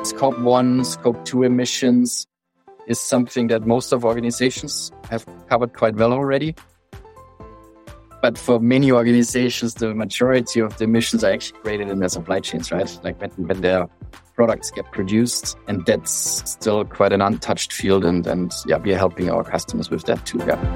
Scope 1, Scope 2 emissions is something that most of organizations have covered quite well already. But for many organizations, the majority of the emissions are actually created in their supply chains, right? Like when their products get produced, and that's still quite an untouched field. And we are helping our customers with that too. Yeah.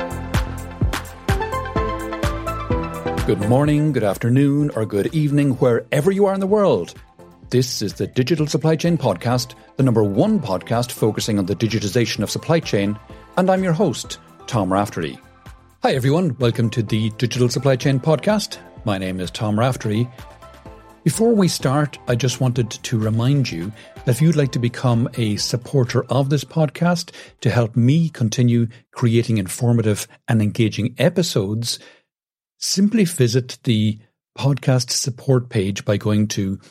Good morning, good afternoon, or good evening, wherever you are in the world. This is the Digital Supply Chain Podcast, the #1 podcast focusing on the digitization of supply chain, and I'm your host, Tom Raftery. Hi everyone, welcome to the Digital Supply Chain Podcast. My name is Tom Raftery. Before we start, I just wanted to remind you that if you'd like to become a supporter of this podcast to help me continue creating informative and engaging episodes, simply visit the podcast support page by going to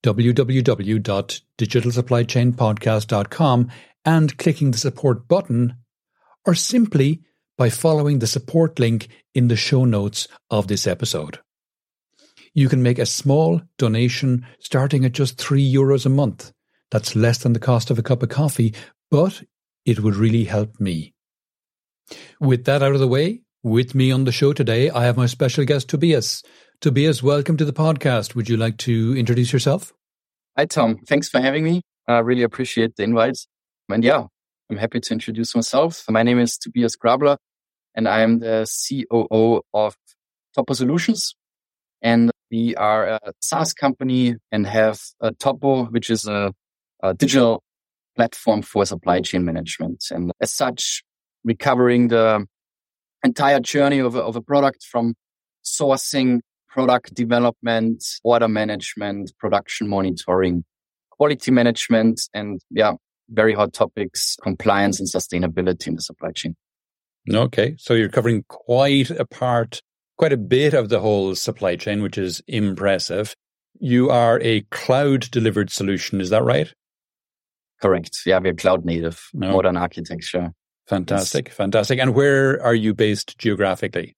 www.digitalsupplychainpodcast.com and clicking the support button, or simply by following the support link in the show notes of this episode. You can make a small donation starting at just €3 a month. That's less than the cost of a cup of coffee, but it would really help me. With that out of the way, with me on the show today, I have my special guest, Tobias. Tobias, welcome to the podcast. Would you like to introduce yourself? Hi, Tom. Thanks for having me. I really appreciate the invite. And I'm happy to introduce myself. My name is Tobias Grabler, and I am the COO of Topo Solutions. And we are a SaaS company and have Topo, which is a digital platform for supply chain management. And as such, we're covering the entire journey of a product, from sourcing, product development, order management, production monitoring, quality management, and very hot topics, compliance and sustainability in the supply chain. Okay, so you're covering quite a bit of the whole supply chain, which is impressive. You are a cloud-delivered solution, is that right? Correct. Yeah, we're cloud native, modern architecture. Fantastic, fantastic. And where are you based geographically?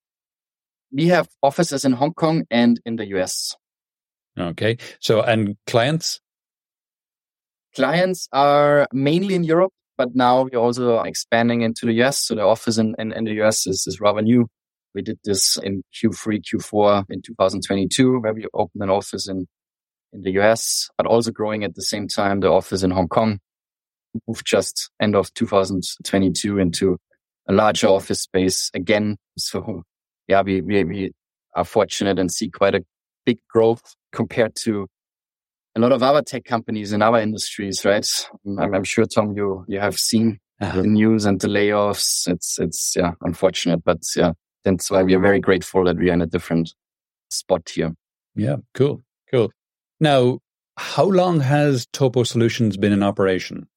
We have offices in Hong Kong and in the US. Okay. So, and clients? Clients are mainly in Europe, but now we're also expanding into the US. So the office in the US is rather new. We did this in Q3, Q4 in 2022, where we opened an office in the US, but also growing at the same time the office in Hong Kong. Moved just end of 2022 into a larger office space again. So we are fortunate and see quite a big growth compared to a lot of other tech companies in our industries, right? I'm sure, Tom, you have seen the news and the layoffs. It's unfortunate, but that's why we are very grateful that we are in a different spot here. Yeah, cool. Now, how long has Topo Solutions been in operation?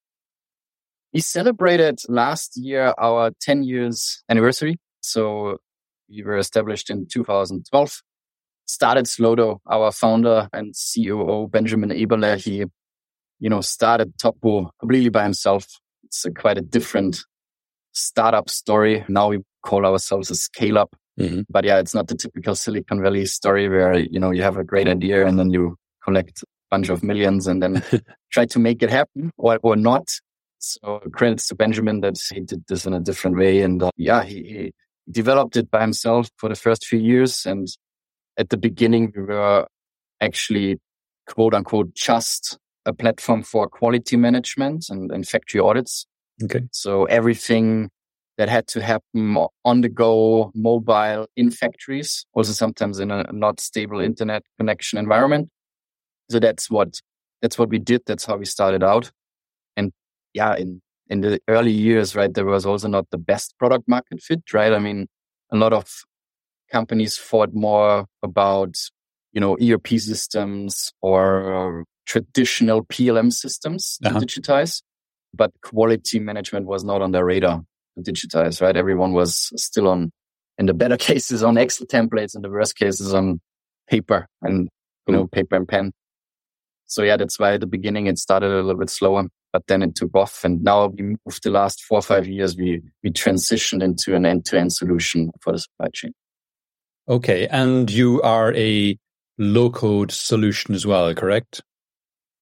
We celebrated last year our 10 years anniversary. So we were established in 2012. Started slow though. Our founder and COO, Benjamin Eberle, he, started Topo completely by himself. It's quite a different startup story. Now we call ourselves a scale-up. Mm-hmm. But it's not the typical Silicon Valley story where, you have a great idea and then you collect a bunch of millions and then try to make it happen or not. So credits to Benjamin that he did this in a different way. And he developed it by himself for the first few years. And at the beginning, we were actually, quote unquote, just a platform for quality management and factory audits. Okay. So everything that had to happen on the go, mobile, in factories, also sometimes in a not stable internet connection environment. So that's what we did. That's how we started out. And in the early years, right, there was also not the best product market fit, right? I mean, a lot of companies thought more about, ERP systems or traditional PLM systems to digitize, but quality management was not on their radar to digitize, right? Everyone was still in the better cases, on Excel templates, and the worst cases on paper and, paper and pen. So that's why at the beginning it started a little bit slower, but then it took off. And now we moved the last 4 or 5 years, we transitioned into an end-to-end solution for the supply chain. Okay. And you are a low-code solution as well, correct?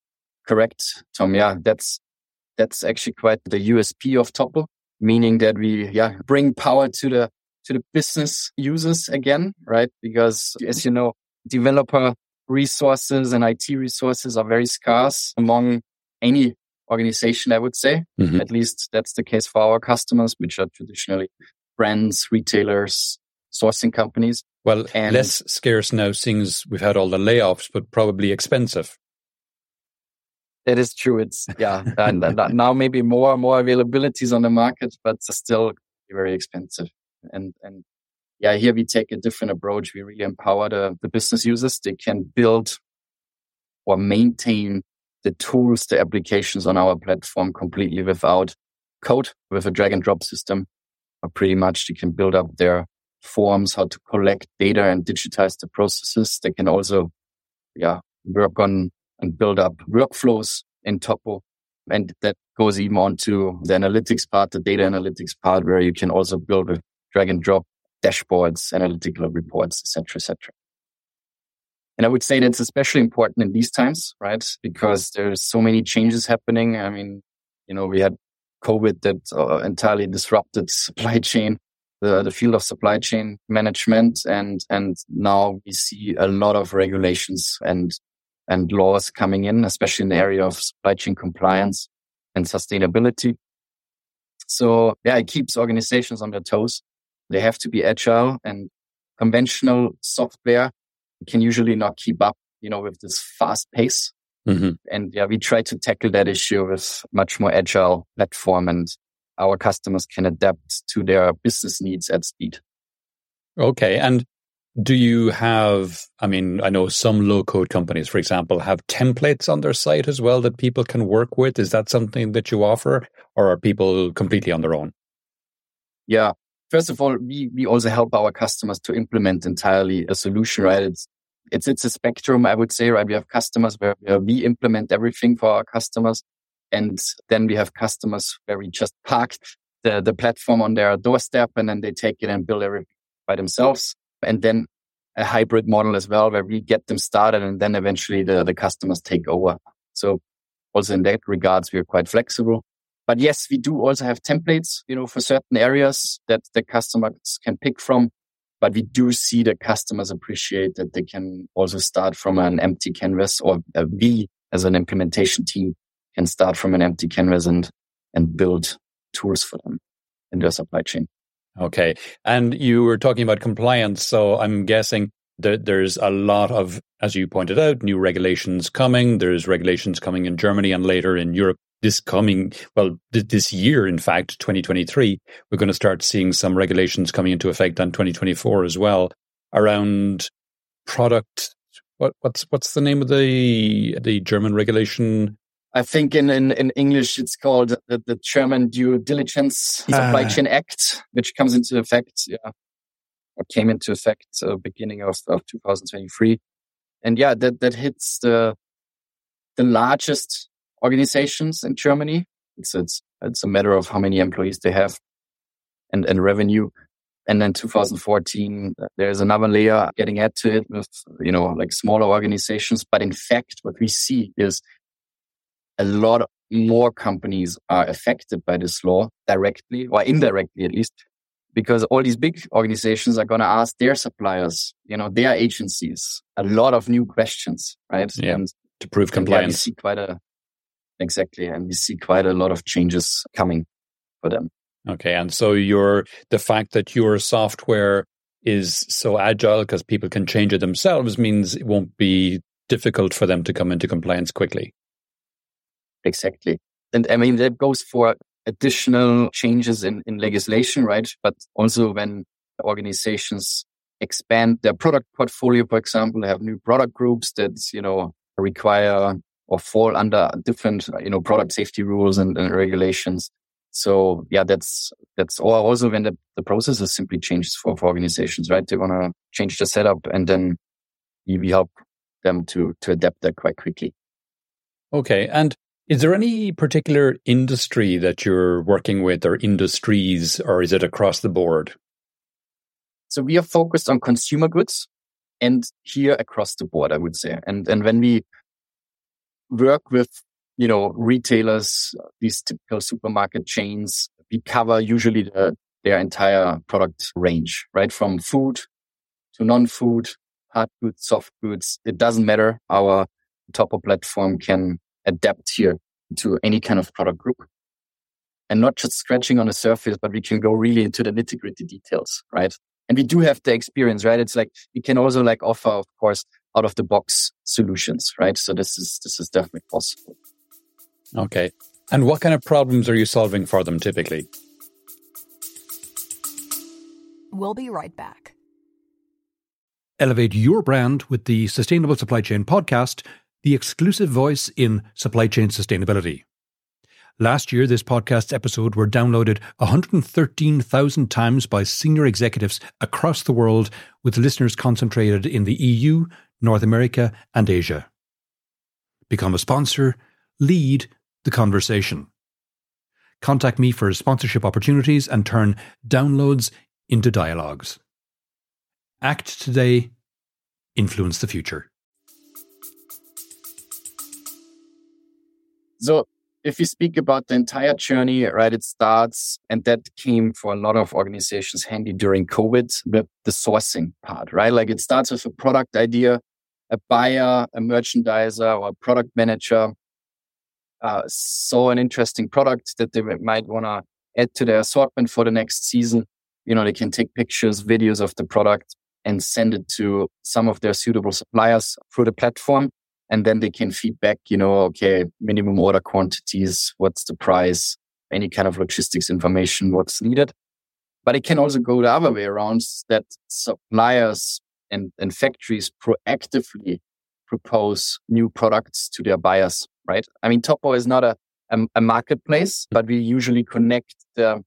Correct, Tom. Yeah, that's actually quite the USP of Topple, meaning that we bring power to the business users again, right? Because as you know, developer resources and IT resources are very scarce among any organization, I would say. Mm-hmm. At least that's the case for our customers, which are traditionally brands, retailers, sourcing companies. Well, less scarce now since we've had all the layoffs, but probably expensive. That is true. It's and now maybe more availabilities on the market, but still very expensive. And here we take a different approach. We really empower the business users. They can build or maintain the tools, the applications on our platform completely without code, with a drag and drop system. Or pretty much they can build up their forms, how to collect data and digitize the processes. They can also work on and build up workflows in Topple. And that goes even on to the analytics part, the data analytics part, where you can also build with drag and drop dashboards, analytical reports, etc., etc. And I would say that's especially important in these times, right? Because there's so many changes happening. I mean, we had COVID that entirely disrupted supply chain, the field of supply chain management. And now we see a lot of regulations and laws coming in, especially in the area of supply chain compliance and sustainability. So it keeps organizations on their toes. They have to be agile, and conventional software can usually not keep up, with this fast pace. Mm-hmm. And we try to tackle that issue with much more agile platform, and our customers can adapt to their business needs at speed. Okay. And do you have, I know some low-code companies, for example, have templates on their site as well that people can work with. Is that something that you offer, or are people completely on their own? Yeah. First of all, we also help our customers to implement entirely a solution, right? It's a spectrum, I would say, right? We have customers where we implement everything for our customers. And then we have customers where we just park the platform on their doorstep, and then they take it and build everything by themselves. And then a hybrid model as well, where we get them started and then eventually the customers take over. So also in that regards, we are quite flexible. But yes, we do also have templates, for certain areas that the customers can pick from. But we do see the customers appreciate that they can also start from an empty canvas, or we as an implementation team can start from an empty canvas and build tools for them in their supply chain. Okay. And you were talking about compliance. So I'm guessing that there's a lot of, as you pointed out, new regulations coming. There's regulations coming in Germany and later in Europe. This year, in fact, 2023, we're going to start seeing some regulations coming into effect on 2024 as well around product. What's the name of the German regulation? I think in English it's called the German Due Diligence Supply Chain Act, which comes into effect, or came into effect beginning of 2023, and that hits the largest organizations in Germany. It's a matter of how many employees they have and revenue. And then 2014, there's another layer getting added to it with, like smaller organizations. But in fact, what we see is a lot more companies are affected by this law directly or indirectly, at least, because all these big organizations are going to ask their suppliers, their agencies, a lot of new questions, right? Yeah, and to prove compliance. And we see quite a lot of changes coming for them. Okay, and so the fact that your software is so agile because people can change it themselves means it won't be difficult for them to come into compliance quickly. Exactly. And that goes for additional changes in legislation, right? But also when organizations expand their product portfolio, for example, they have new product groups that, require or fall under different, product safety rules and regulations. So that's also when the processes simply changes for organizations, right? They want to change the setup, and then we help them to adapt that quite quickly. Okay. And is there any particular industry that you're working with, or industries, or is it across the board? So we are focused on consumer goods, and here across the board, I would say. And when we work with retailers, these typical supermarket chains. We cover usually their entire product range, right? From food to non-food, hard goods, soft goods. It doesn't matter. Our Topo platform can adapt here to any kind of product group. And not just scratching on the surface, but we can go really into the nitty-gritty details, right? And we do have the experience, right? It's like we can also offer, of course, out of the box solutions, right? So this is definitely possible. Okay. And what kind of problems are you solving for them typically? We'll be right back. Elevate your brand with the Sustainable Supply Chain Podcast, the exclusive voice in supply chain sustainability. Last year, this podcast's episode were downloaded 113,000 times by senior executives across the world, with listeners concentrated in the EU, North America, and Asia. Become a sponsor. Lead the conversation. Contact me for sponsorship opportunities and turn downloads into dialogues. Act today. Influence the future. So, if you speak about the entire journey, right, it starts, and that came for a lot of organizations handy during COVID, with the sourcing part, right? Like it starts with a product idea, a buyer, a merchandiser, or a product manager saw an interesting product that they might want to add to their assortment for the next season. They can take pictures, videos of the product and send it to some of their suitable suppliers through the platform. And then they can feedback, okay, minimum order quantities, what's the price, any kind of logistics information, what's needed. But it can also go the other way around, that suppliers and factories proactively propose new products to their buyers, right? I mean, Topo is not a marketplace, but we usually connect the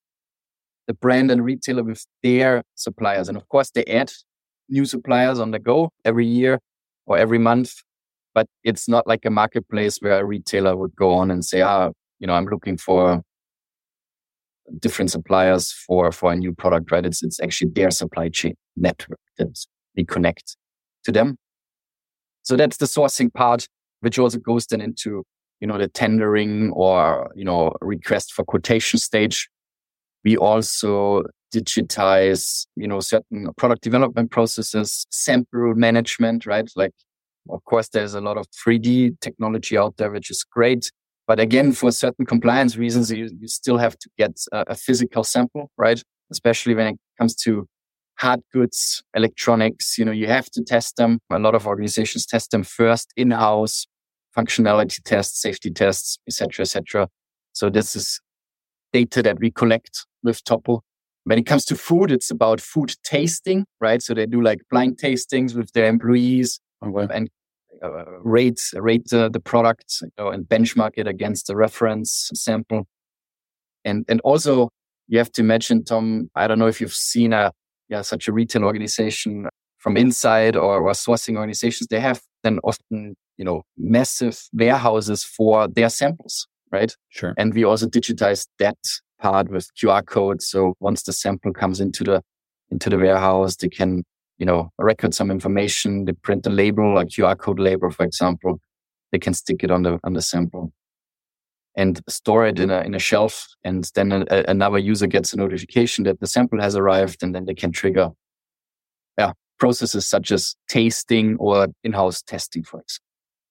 brand and retailer with their suppliers. And of course, they add new suppliers on the go every year or every month. But it's not like a marketplace where a retailer would go on and say, I'm looking for different suppliers for a new product, right? It's actually their supply chain network that we connect to them. So that's the sourcing part, which also goes then into, the tendering or, request for quotation stage. We also digitize, certain product development processes, sample management, right? Like, of course, there's a lot of 3D technology out there, which is great. But again, for certain compliance reasons, you still have to get a physical sample, right? Especially when it comes to hard goods, electronics, you have to test them. A lot of organizations test them first in-house, functionality tests, safety tests, et cetera. So this is data that we collect with Topo. When it comes to food, it's about food tasting, right? So they do like blind tastings with their employees. And rate the product, and benchmark it against the reference sample. And also, you have to imagine, Tom, I don't know if you've seen such a retail organization from inside or sourcing organizations. They have then often, massive warehouses for their samples, right? Sure. And we also digitize that part with QR codes. So once the sample comes into the warehouse, they can record some information. They print a label, a QR code label, for example. They can stick it on the sample and store it in a shelf. And then another user gets a notification that the sample has arrived, and then they can trigger processes such as tasting or in-house testing, for example.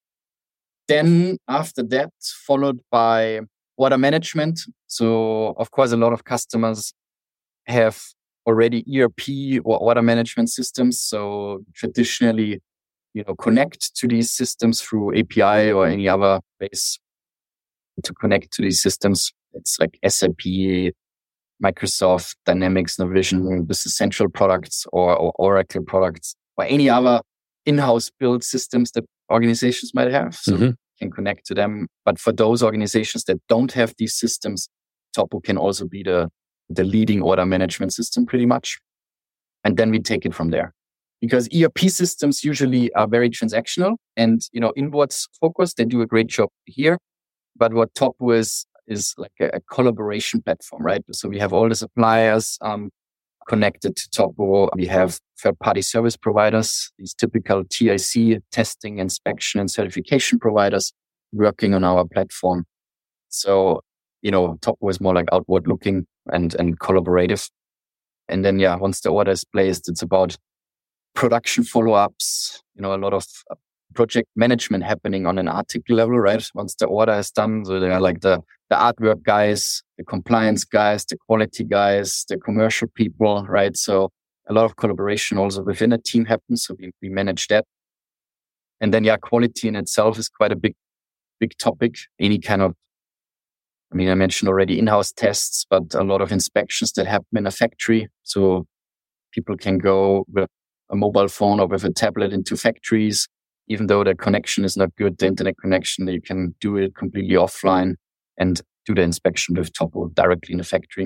Then after that, followed by order management. So of course, a lot of customers have already ERP or order management systems. So traditionally, connect to these systems through API or any other ways to connect to these systems. It's like SAP, Microsoft, Dynamics, Navision, Business Central products or Oracle products, or any other in-house built systems that organizations might have. So you can connect to them. But for those organizations that don't have these systems, Topo can also be the leading order management system pretty much. And then we take it from there. Because ERP systems usually are very transactional and, inwards focused. They do a great job here. But what Topo is like a collaboration platform, right? So we have all the suppliers connected to Topo. We have third-party service providers, these typical TIC, testing, inspection, and certification providers. working on our platform. So, Topo is more like outward looking and collaborative. And then, once the order is placed, it's about production follow-ups, a lot of project management happening on an article level, right? Once the order is done. So there are like the artwork guys, the compliance guys, the quality guys, the commercial people, right? So a lot of collaboration also within a team happens. So we manage that. And then, quality in itself is quite a big topic. Any kind of, I mentioned already in-house tests, but a lot of inspections that happen in a factory. So people can go with a mobile phone or with a tablet into factories. Even though the connection is not good, the internet connection, you can do it completely offline and do the inspection with Topo directly in the factory.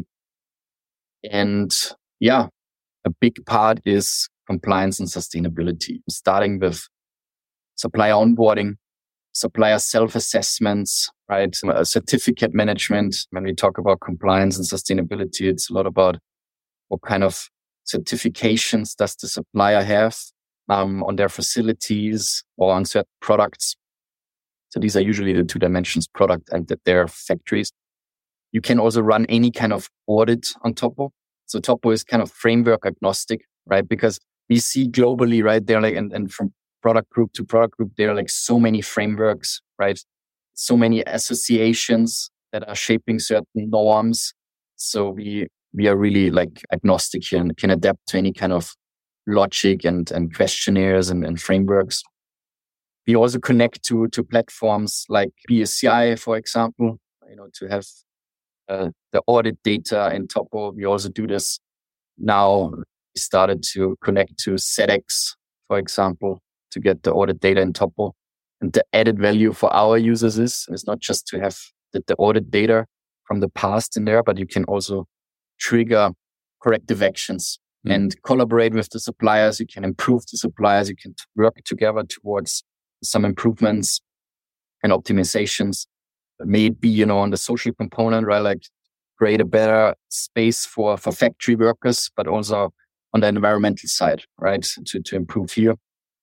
And a big part is compliance and sustainability, starting with supplier onboarding, supplier self-assessments, right? Certificate management. When we talk about compliance and sustainability, it's a lot about what kind of certifications does the supplier have on their facilities or on certain products. So these are usually the two dimensions, product and their factories. You can also run any kind of audit on Topo. So Topo is kind of framework agnostic, right? Because we see globally, right, they're like, and from product group to product group, there are like so many frameworks, right? So many associations that are shaping certain norms. So we are really like agnostic here and can adapt to any kind of logic and questionnaires and frameworks. We also connect to platforms like BSCI, for example, to have the audit data in Topo. We also do this now. We started to connect to SEDEX, for example, to get the audit data in Topo. And the added value for our users is not just to have the audit data from the past in there, but you can also trigger corrective actions and collaborate with the suppliers. You can improve the suppliers. You can work together towards some improvements and optimizations. May it be, on the social component, right? Like create a better space for factory workers, but also on the environmental side, right? To improve here.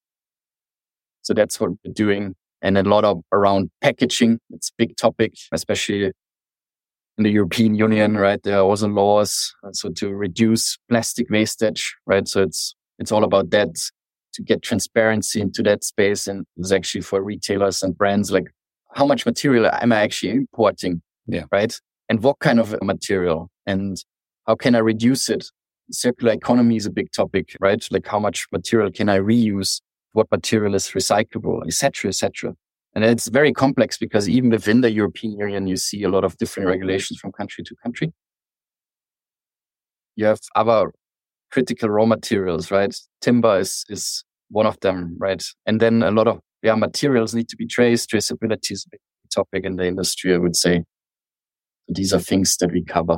So that's what we're doing. And a lot of around packaging. It's a big topic, especially in the European Union, right? There are also laws to reduce plastic wastage, right? So it's all about that, to get transparency into that space. And it's actually for retailers and brands, like how much material am I actually importing, right? And what kind of material and how can I reduce it? Circular economy is a big topic, right? Like how much material can I reuse? What material is recyclable, et cetera, et cetera. And it's very complex because even within the European Union, you see a lot of different regulations from country to country. You have other critical raw materials, right? Timber is one of them, right? And then a lot of materials need to be traced. Traceability is a big topic in the industry, I would say. So these are things that we cover.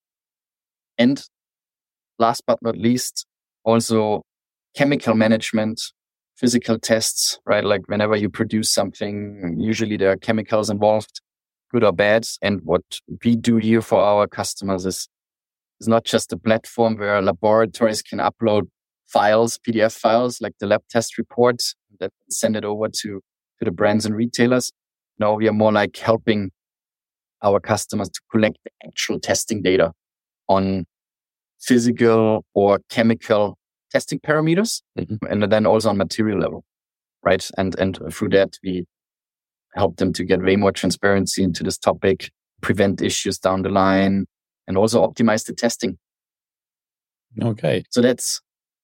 And last but not least, also chemical management, physical tests, right? Like whenever you produce something, usually there are chemicals involved, good or bad. And what we do here for our customers is not just a platform where laboratories can upload files, PDF files, like the lab test report, that send it over to the brands and retailers. No, we are more like helping our customers to collect the actual testing data on physical or chemical testing parameters, and then also on material level, right? And through that, we help them to get way more transparency into this topic, prevent issues down the line, and also optimize the testing. Okay. So that's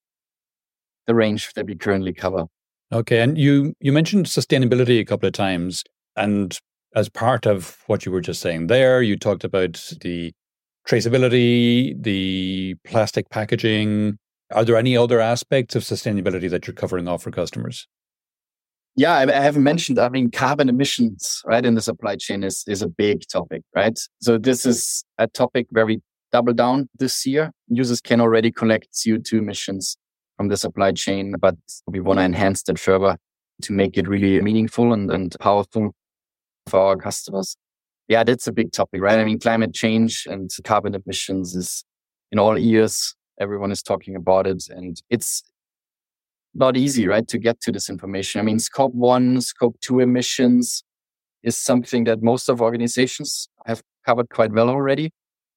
the range that we currently cover. Okay. And you mentioned sustainability a couple of times. And as part of what you were just saying there, you talked about the traceability, the plastic packaging. Are there any other aspects of sustainability that you're covering off for customers? Yeah, I haven't mentioned, carbon emissions, right, in the supply chain is a big topic, right? So this is a topic where we double down this year. Users can already collect CO2 emissions from the supply chain, but we want to enhance that further to make it really meaningful and powerful for our customers. Yeah, that's a big topic, right? Climate change and carbon emissions is in all ears. Everyone is talking about it, and it's not easy, right, to get to this information. Scope 1, Scope 2 emissions, is something that most of organizations have covered quite well already.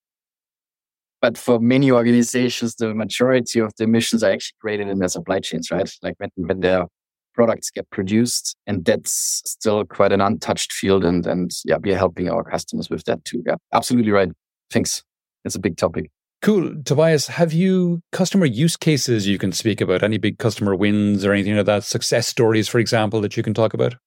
But for many organizations, the majority of the emissions are actually created in their supply chains, right? Like when their products get produced, and that's still quite an untouched field. And yeah, we are helping our customers with that too. Yeah, absolutely right. Thanks. It's a big topic. Cool. Tobias, have you customer use cases you can speak about? Any big customer wins or anything like that? Success stories, for example, that you can talk about?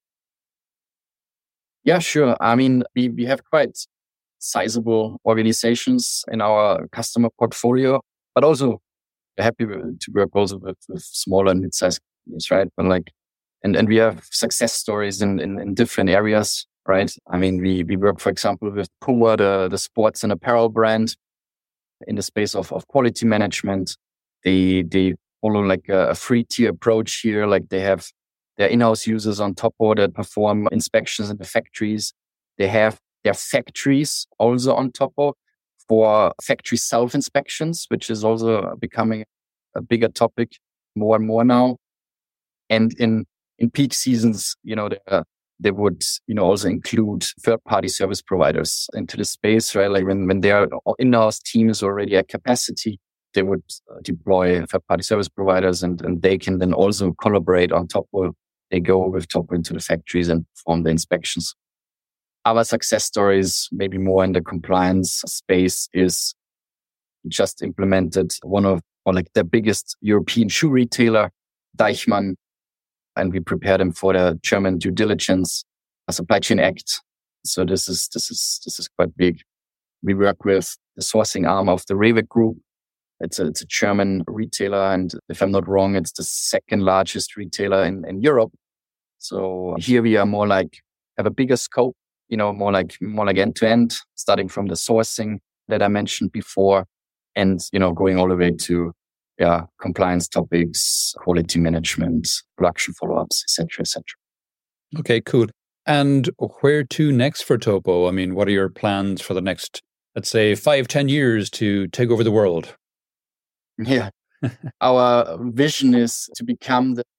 Yeah, sure. I mean, we have quite sizable organizations in our customer portfolio, but also we're happy to work also with smaller and mid-sized companies, right? But and we have success stories in different areas, right? I mean, we work, for example, with Puma, the sports and apparel brand, in the space of quality management. They follow like a free tier approach here. Like they have their in-house users on Topo that perform inspections in the factories. They have their factories also on Topo for factory self-inspections, which is also becoming a bigger topic more and more now. And in peak seasons, they would, also include third-party service providers into the space, right? Like when their in-house teams already at capacity, they would deploy third-party service providers, and they can then also collaborate on Topo. They go with Topo into the factories and perform the inspections. Our success stories, maybe more in the compliance space, is just implemented the biggest European shoe retailer, Deichmann, and we prepare them for the German due diligence supply chain act. So this is quite big. We work with the sourcing arm of the Rewe Group. It's a German retailer, and if I'm not wrong, it's the second largest retailer in Europe. So here we are more like have a bigger scope, more like end to end, starting from the sourcing that I mentioned before, and going all the way to compliance topics, quality management, production follow-ups, etc., etc. Okay, cool. And where to next for Topo? I mean, what are your plans for the next, let's say, 5-10 years to take over the world? Yeah, our vision is to become the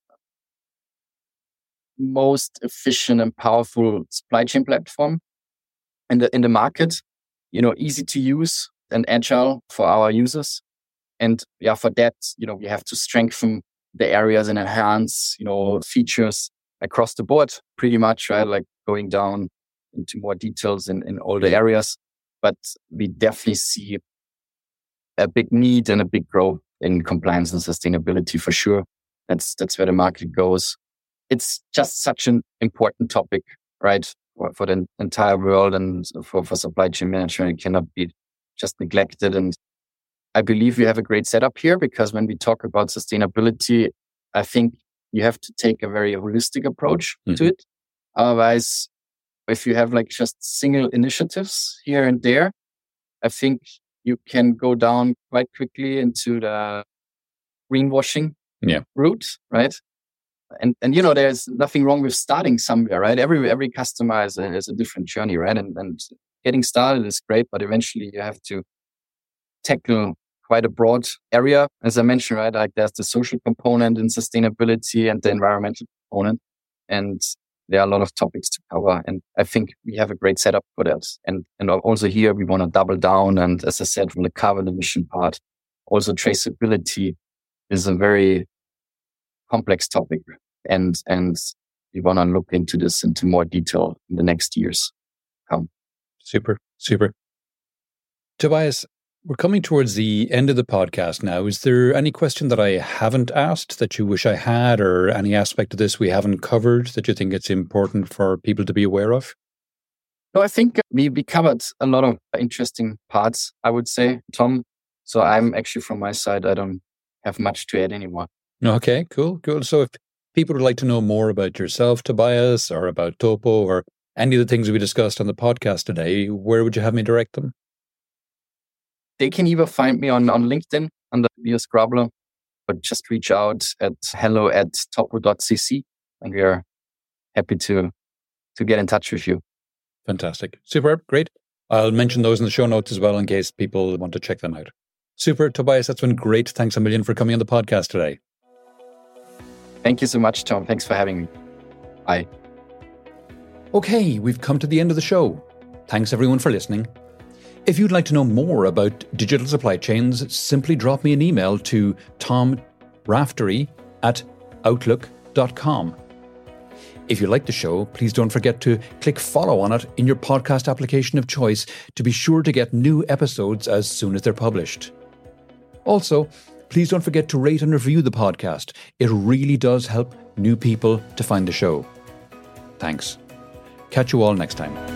most efficient and powerful supply chain platform in the market. Easy to use and agile for our users. And for that, we have to strengthen the areas and enhance, features across the board pretty much, right? Like going down into more details in all the areas. But we definitely see a big need and a big growth in compliance and sustainability for sure. That's where the market goes. It's just such an important topic, right? For the entire world and for supply chain management. It cannot be just neglected. And I believe we have a great setup here, because when we talk about sustainability, I think you have to take a very holistic approach to it. Otherwise, if you have like just single initiatives here and there, I think you can go down quite quickly into the greenwashing route, right? And there's nothing wrong with starting somewhere, right? Every customer has a different journey, right? And getting started is great, but eventually you have to tackle quite a broad area. As I mentioned, right? Like there's the social component in sustainability and the environmental component. And there are a lot of topics to cover. And I think we have a great setup for that. And also here we want to double down. And as I said, from the carbon emission part, also traceability is a very complex topic. And we want to look into this into more detail in the next years come. Super. Tobias, we're coming towards the end of the podcast now. Is there any question that I haven't asked that you wish I had, or any aspect of this we haven't covered that you think it's important for people to be aware of? No, I think we covered a lot of interesting parts, I would say, Tom. So I'm actually, from my side, I don't have much to add anymore. Okay, cool. So if people would like to know more about yourself, Tobias, or about Topo, or any of the things we discussed on the podcast today, where would you have me direct them? They can either find me on LinkedIn under Tobias Grabler, but just reach out at hello@topo.cc, and we are happy to get in touch with you. Fantastic. Super. Great. I'll mention those in the show notes as well in case people want to check them out. Super. Tobias, that's been great. Thanks a million for coming on the podcast today. Thank you so much, Tom. Thanks for having me. Bye. Okay, we've come to the end of the show. Thanks everyone for listening. If you'd like to know more about digital supply chains, simply drop me an email to tomraftery@outlook.com. If you like the show, please don't forget to click follow on it in your podcast application of choice to be sure to get new episodes as soon as they're published. Also, please don't forget to rate and review the podcast. It really does help new people to find the show. Thanks. Catch you all next time.